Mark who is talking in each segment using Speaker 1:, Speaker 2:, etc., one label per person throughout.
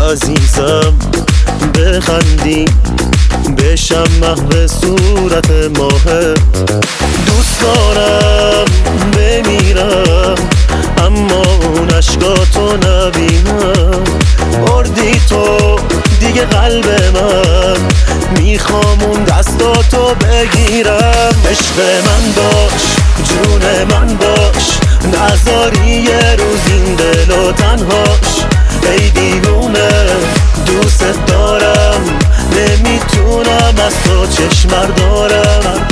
Speaker 1: عزیزم بخندی بشم محو صورت ماهت. دوست دارم بمیرم اما اون عشقاتو نبینم. بردی تو دیگه قلب من، میخوام اون دستاتو بگیرم. عشق من باش، جون من باش، نذاری یه روز این دلو تنهاش. ای دیوونه دوست دارم، نمیتونم از تو چشم بردارم.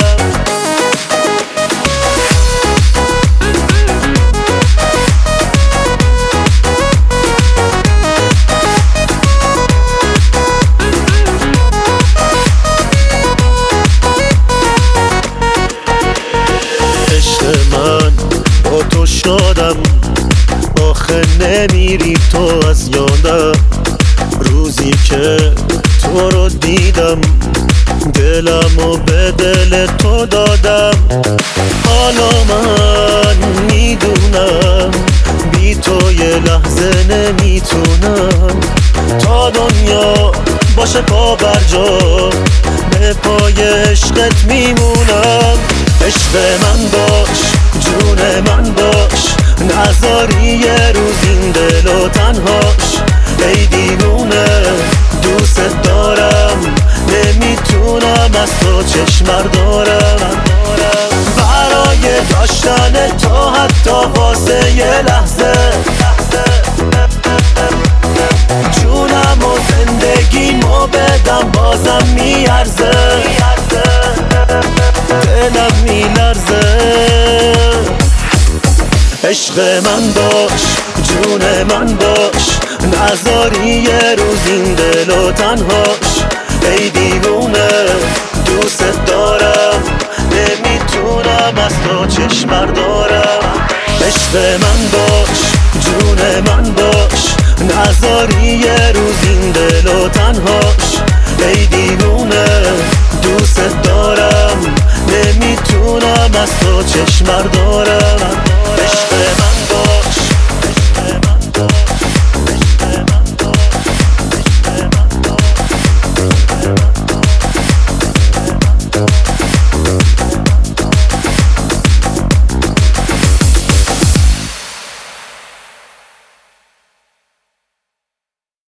Speaker 1: عشق من با تو شادم، آخه نمیری تو از یادم. روزی که تو رو دیدم دلمو به دل تو دادم. حالا من میدونم بی تو یه لحظه نمیتونم. تا دنیا باشه پا بر جا، به پای عشقت میمونم. عشق من باش، جون من باش، نذاری یه روز این دلو تنهاش. ای دیوونه دوست دارم، نمیتونم از تو چشم بردارم. برای داشتن تو حتی واسه یه لحظه، جونم و زندگیمو بدم بازم میارزه. دلم میلرزه. عشق من باش، جون من باش، نذاری یه روز این دلو تنهاش. ای دیوونه دوست دارم، نمیتونم از تو چشم بردارم. عشق من باش، جون من باش، نذاری یه روز این دلو تنهاش. ای دیوونه دوست دارم، نمیتونم از تو چشم بردارم. عشق من باش.